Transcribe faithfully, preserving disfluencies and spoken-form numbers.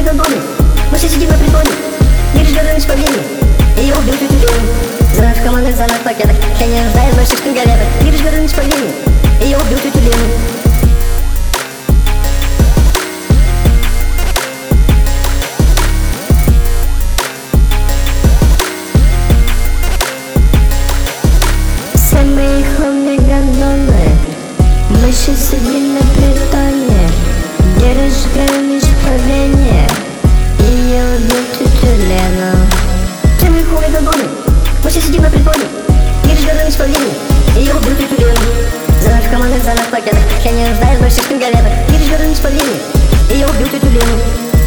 мои гондоны. Мы все сидим на притоне, не разгорелись по вене. И я убил тетю Лену. Знаю в командных зонах пакетах, я не нуждаюсь в больших шпингалетах. Не разгорелись по вене. И я убил тетю Лену. Мои хомны гондоны, мы все сидим на притоне, где разгорелись по вене, и я убил тетю Лену. Все мои хомны гондоны, мы все сидим на притоне, не разгорелись по вене, и я убил тетю Лену. Знаю в командных зонах пакетах, я не нуждаюсь в больших шпингалетах. Не разгорелись по вене, и я убил тетю Лену.